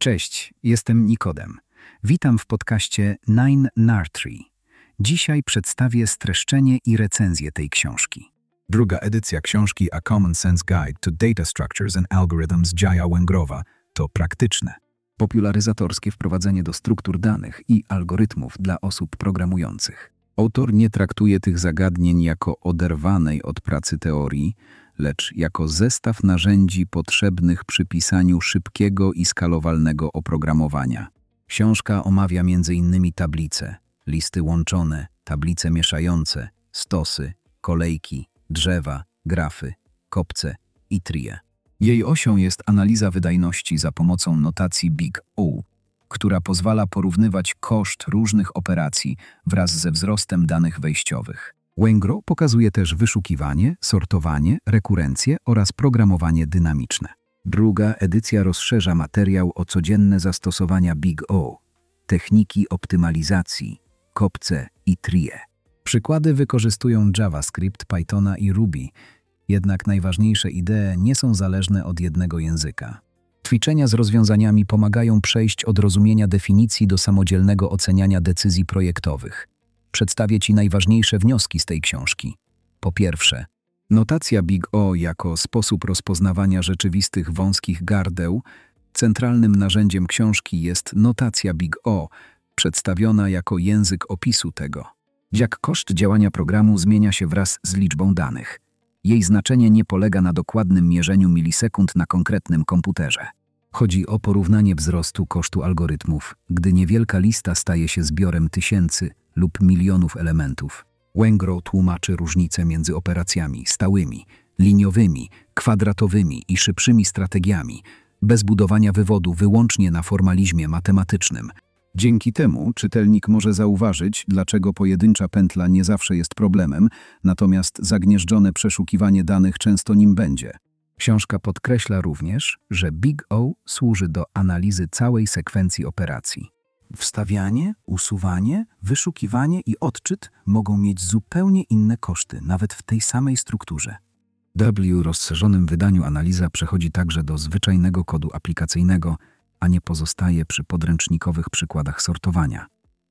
Cześć, jestem Nikodem. Witam w podcaście 9NAR3. Dzisiaj przedstawię streszczenie i recenzję tej książki. Druga edycja książki A Common Sense Guide to Data Structures and Algorithms Jaya Wengrowa to praktyczne, Popularyzatorskie wprowadzenie do struktur danych i algorytmów dla osób programujących. Autor nie traktuje tych zagadnień jako oderwanej od pracy teorii, lecz jako zestaw narzędzi potrzebnych przy pisaniu szybkiego i skalowalnego oprogramowania. Książka omawia m.in. tablice, listy łączone, tablice mieszające, stosy, kolejki, drzewa, grafy, kopce i trie. Jej osią jest analiza wydajności za pomocą notacji Big O, która pozwala porównywać koszt różnych operacji wraz ze wzrostem danych wejściowych. Wengrow pokazuje też wyszukiwanie, sortowanie, rekurencję oraz programowanie dynamiczne. Druga edycja rozszerza materiał o codzienne zastosowania Big O, techniki optymalizacji, kopce i trie. Przykłady wykorzystują JavaScript, Pythona i Ruby, jednak najważniejsze idee nie są zależne od jednego języka. Ćwiczenia z rozwiązaniami pomagają przejść od rozumienia definicji do samodzielnego oceniania decyzji projektowych. Przedstawię Ci najważniejsze wnioski z tej książki. Po pierwsze, notacja Big O jako sposób rozpoznawania rzeczywistych wąskich gardeł. Centralnym narzędziem książki jest notacja Big O, przedstawiona jako język opisu tego. Jak koszt działania programu zmienia się wraz z liczbą danych. Jej znaczenie nie polega na dokładnym mierzeniu milisekund na konkretnym komputerze. Chodzi o porównanie wzrostu kosztu algorytmów, gdy niewielka lista staje się zbiorem tysięcy lub milionów elementów. Wengrow tłumaczy różnice między operacjami stałymi, liniowymi, kwadratowymi i szybszymi strategiami, bez budowania wywodu wyłącznie na formalizmie matematycznym. Dzięki temu czytelnik może zauważyć, dlaczego pojedyncza pętla nie zawsze jest problemem, natomiast zagnieżdżone przeszukiwanie danych często nim będzie. Książka podkreśla również, że Big O służy do analizy całej sekwencji operacji. Wstawianie, usuwanie, wyszukiwanie i odczyt mogą mieć zupełnie inne koszty, nawet w tej samej strukturze. W rozszerzonym wydaniu analiza przechodzi także do zwyczajnego kodu aplikacyjnego, a nie pozostaje przy podręcznikowych przykładach sortowania.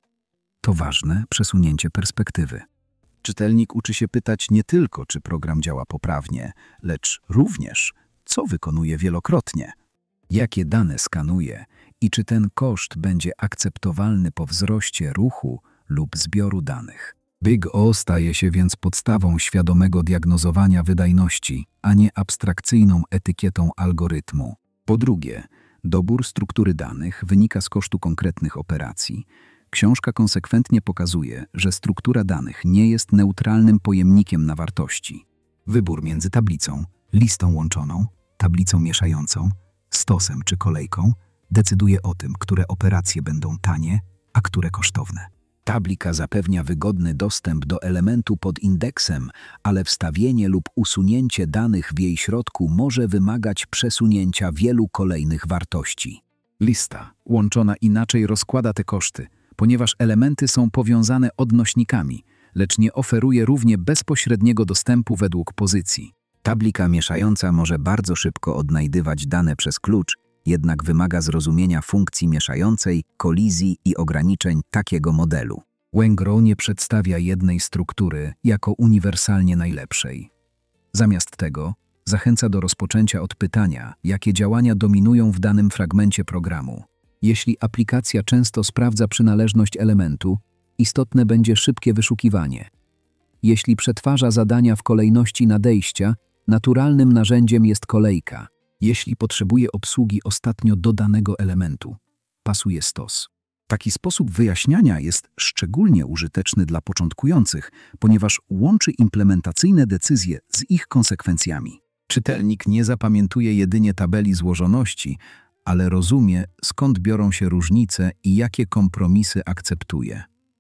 To ważne przesunięcie perspektywy. Czytelnik uczy się pytać nie tylko, czy program działa poprawnie, lecz również, co wykonuje wielokrotnie, jakie dane skanuje i czy ten koszt będzie akceptowalny po wzroście ruchu lub zbioru danych. Big O staje się więc podstawą świadomego diagnozowania wydajności, a nie abstrakcyjną etykietą algorytmu. Po drugie, dobór struktury danych wynika z kosztu konkretnych operacji. Książka konsekwentnie pokazuje, że struktura danych nie jest neutralnym pojemnikiem na wartości. Wybór między tablicą, listą łączoną, tablicą mieszającą, stosem czy kolejką decyduje o tym, które operacje będą tanie, a które kosztowne. Tablika zapewnia wygodny dostęp do elementu pod indeksem, ale wstawienie lub usunięcie danych w jej środku może wymagać przesunięcia wielu kolejnych wartości. Lista łączona inaczej rozkłada te koszty, ponieważ elementy są powiązane odnośnikami, lecz nie oferuje równie bezpośredniego dostępu według pozycji. Tablika mieszająca może bardzo szybko odnajdywać dane przez klucz, jednak wymaga zrozumienia funkcji mieszającej, kolizji i ograniczeń takiego modelu. Wengrow nie przedstawia jednej struktury jako uniwersalnie najlepszej. Zamiast tego zachęca do rozpoczęcia od pytania, jakie działania dominują w danym fragmencie programu. Jeśli aplikacja często sprawdza przynależność elementu, istotne będzie szybkie wyszukiwanie. Jeśli przetwarza zadania w kolejności nadejścia, naturalnym narzędziem jest kolejka. Jeśli potrzebuje obsługi ostatnio dodanego elementu, pasuje stos. Taki sposób wyjaśniania jest szczególnie użyteczny dla początkujących, ponieważ łączy implementacyjne decyzje z ich konsekwencjami. Czytelnik nie zapamiętuje jedynie tabeli złożoności, ale rozumie, skąd biorą się różnice i jakie kompromisy akceptuje.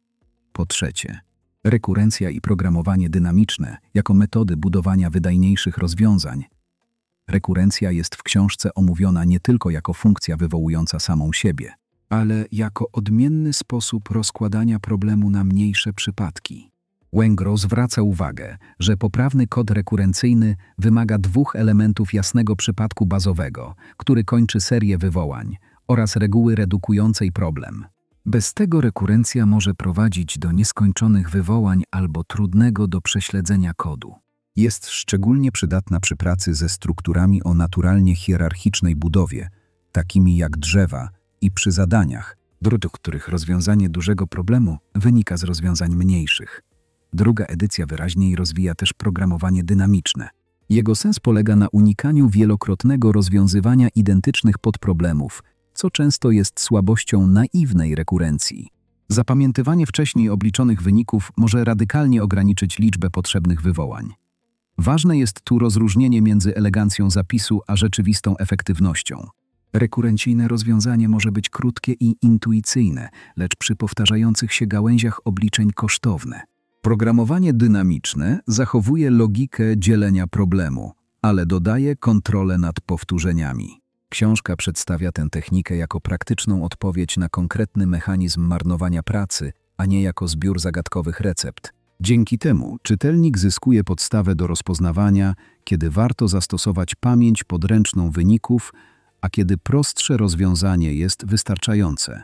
Po trzecie, rekurencja i programowanie dynamiczne jako metody budowania wydajniejszych rozwiązań. Rekurencja jest w książce omówiona nie tylko jako funkcja wywołująca samą siebie, ale jako odmienny sposób rozkładania problemu na mniejsze przypadki. Wengrow zwraca uwagę, że poprawny kod rekurencyjny wymaga dwóch elementów jasnego przypadku bazowego, który kończy serię wywołań, oraz reguły redukującej problem. Bez tego rekurencja może prowadzić do nieskończonych wywołań albo trudnego do prześledzenia kodu. Jest szczególnie przydatna przy pracy ze strukturami o naturalnie hierarchicznej budowie, takimi jak drzewa, i przy zadaniach, do których rozwiązanie dużego problemu wynika z rozwiązań mniejszych. Druga edycja wyraźniej rozwija też programowanie dynamiczne. Jego sens polega na unikaniu wielokrotnego rozwiązywania identycznych podproblemów, co często jest słabością naiwnej rekurencji. Zapamiętywanie wcześniej obliczonych wyników może radykalnie ograniczyć liczbę potrzebnych wywołań. Ważne jest tu rozróżnienie między elegancją zapisu a rzeczywistą efektywnością. Rekurencyjne rozwiązanie może być krótkie i intuicyjne, lecz przy powtarzających się gałęziach obliczeń kosztowne. Programowanie dynamiczne zachowuje logikę dzielenia problemu, ale dodaje kontrolę nad powtórzeniami. Książka przedstawia tę technikę jako praktyczną odpowiedź na konkretny mechanizm marnowania pracy, a nie jako zbiór zagadkowych recept. Dzięki temu czytelnik zyskuje podstawę do rozpoznawania, kiedy warto zastosować pamięć podręczną wyników, a kiedy prostsze rozwiązanie jest wystarczające.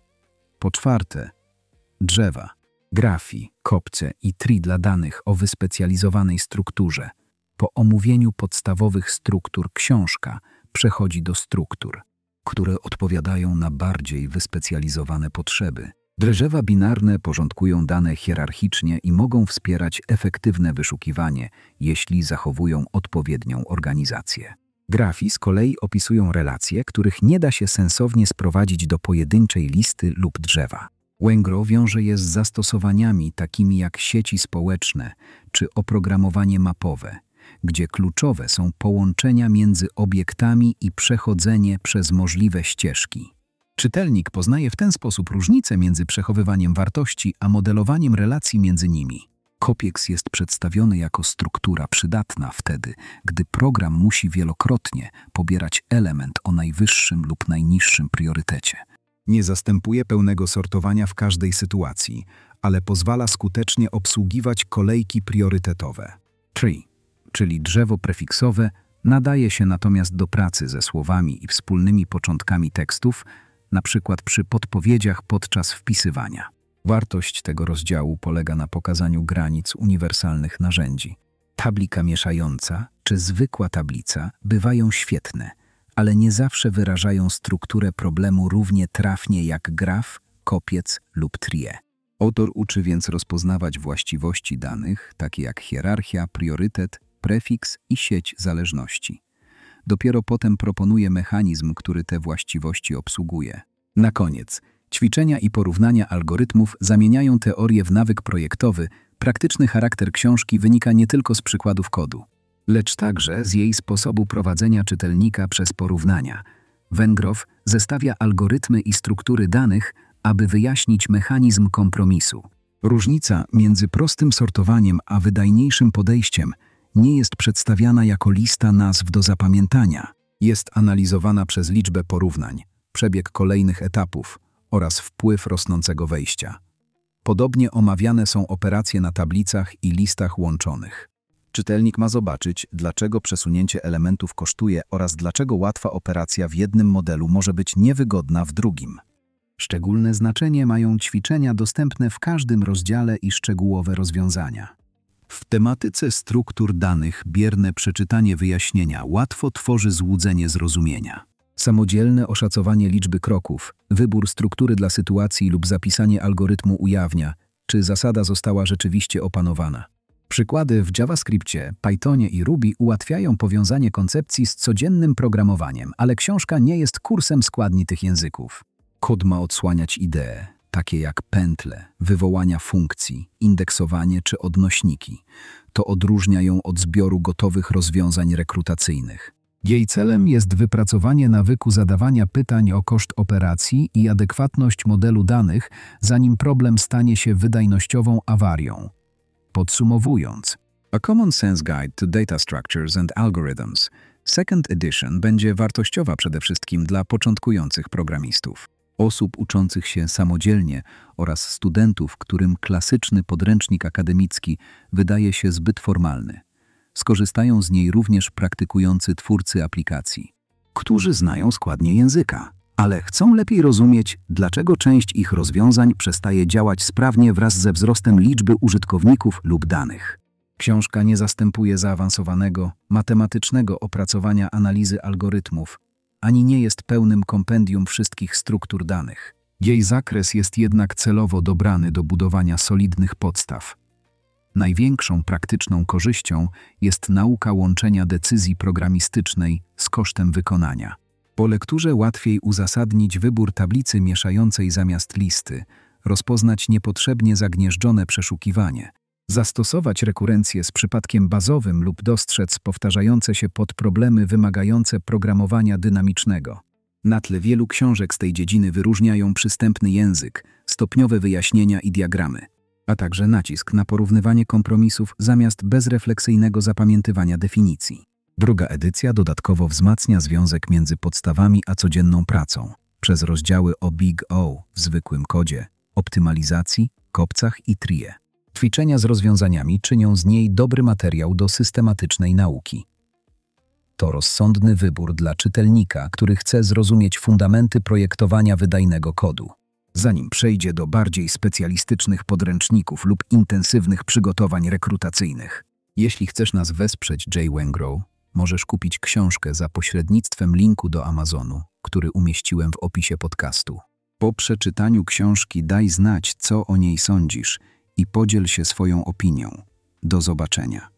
Po czwarte, drzewa, grafy, kopce i tree dla danych o wyspecjalizowanej strukturze. Po omówieniu podstawowych struktur książka przechodzi do struktur, które odpowiadają na bardziej wyspecjalizowane potrzeby. Drzewa binarne porządkują dane hierarchicznie i mogą wspierać efektywne wyszukiwanie, jeśli zachowują odpowiednią organizację. Grafy z kolei opisują relacje, których nie da się sensownie sprowadzić do pojedynczej listy lub drzewa. Wengro wiąże je z zastosowaniami takimi jak sieci społeczne czy oprogramowanie mapowe, gdzie kluczowe są połączenia między obiektami i przechodzenie przez możliwe ścieżki. Czytelnik poznaje w ten sposób różnicę między przechowywaniem wartości a modelowaniem relacji między nimi. Kopieks jest przedstawiony jako struktura przydatna wtedy, gdy program musi wielokrotnie pobierać element o najwyższym lub najniższym priorytecie. Nie zastępuje pełnego sortowania w każdej sytuacji, ale pozwala skutecznie obsługiwać kolejki priorytetowe. Tree, czyli drzewo prefiksowe, nadaje się natomiast do pracy ze słowami i wspólnymi początkami tekstów, np. przy podpowiedziach podczas wpisywania. Wartość tego rozdziału polega na pokazaniu granic uniwersalnych narzędzi. Tablika mieszająca czy zwykła tablica bywają świetne, ale nie zawsze wyrażają strukturę problemu równie trafnie jak graf, kopiec lub tree. Autor uczy więc rozpoznawać właściwości danych, takie jak hierarchia, priorytet, prefiks i sieć zależności. Dopiero potem proponuje mechanizm, który te właściwości obsługuje. Na koniec, ćwiczenia i porównania algorytmów zamieniają teorię w nawyk projektowy. Praktyczny charakter książki wynika nie tylko z przykładów kodu, lecz także z jej sposobu prowadzenia czytelnika przez porównania. Wengrow zestawia algorytmy i struktury danych, aby wyjaśnić mechanizm kompromisu. Różnica między prostym sortowaniem a wydajniejszym podejściem nie jest przedstawiana jako lista nazw do zapamiętania. Jest analizowana przez liczbę porównań, przebieg kolejnych etapów oraz wpływ rosnącego wejścia. Podobnie omawiane są operacje na tablicach i listach łączonych. Czytelnik ma zobaczyć, dlaczego przesunięcie elementów kosztuje oraz dlaczego łatwa operacja w jednym modelu może być niewygodna w drugim. Szczególne znaczenie mają ćwiczenia dostępne w każdym rozdziale i szczegółowe rozwiązania. W tematyce struktur danych bierne przeczytanie wyjaśnienia łatwo tworzy złudzenie zrozumienia. Samodzielne oszacowanie liczby kroków, wybór struktury dla sytuacji lub zapisanie algorytmu ujawnia, czy zasada została rzeczywiście opanowana. Przykłady w JavaScriptie, Pythonie i Ruby ułatwiają powiązanie koncepcji z codziennym programowaniem, ale książka nie jest kursem składni tych języków. Kod ma odsłaniać idee, takie jak pętle, wywołania funkcji, indeksowanie czy odnośniki. To odróżnia ją od zbioru gotowych rozwiązań rekrutacyjnych. Jej celem jest wypracowanie nawyku zadawania pytań o koszt operacji i adekwatność modelu danych, zanim problem stanie się wydajnościową awarią. Podsumowując, A Common Sense Guide to Data Structures and Algorithms, Second Edition będzie wartościowa przede wszystkim dla początkujących programistów, osób uczących się samodzielnie oraz studentów, którym klasyczny podręcznik akademicki wydaje się zbyt formalny. Skorzystają z niej również praktykujący twórcy aplikacji, którzy znają składnie języka, ale chcą lepiej rozumieć, dlaczego część ich rozwiązań przestaje działać sprawnie wraz ze wzrostem liczby użytkowników lub danych. Książka nie zastępuje zaawansowanego, matematycznego opracowania analizy algorytmów, ani nie jest pełnym kompendium wszystkich struktur danych. Jej zakres jest jednak celowo dobrany do budowania solidnych podstaw. Największą praktyczną korzyścią jest nauka łączenia decyzji programistycznej z kosztem wykonania. Po lekturze łatwiej uzasadnić wybór tablicy mieszającej zamiast listy, rozpoznać niepotrzebnie zagnieżdżone przeszukiwanie, zastosować rekurencję z przypadkiem bazowym lub dostrzec powtarzające się podproblemy wymagające programowania dynamicznego. Na tle wielu książek z tej dziedziny wyróżniają przystępny język, stopniowe wyjaśnienia i diagramy, a także nacisk na porównywanie kompromisów zamiast bezrefleksyjnego zapamiętywania definicji. Druga edycja dodatkowo wzmacnia związek między podstawami a codzienną pracą przez rozdziały o Big O w zwykłym kodzie, optymalizacji, kopcach i trie. Ćwiczenia z rozwiązaniami czynią z niej dobry materiał do systematycznej nauki. To rozsądny wybór dla czytelnika, który chce zrozumieć fundamenty projektowania wydajnego kodu, zanim przejdzie do bardziej specjalistycznych podręczników lub intensywnych przygotowań rekrutacyjnych. Jeśli chcesz nas wesprzeć, Jay Wengrow, możesz kupić książkę za pośrednictwem linku do Amazonu, który umieściłem w opisie podcastu. Po przeczytaniu książki daj znać, co o niej sądzisz i podziel się swoją opinią. Do zobaczenia.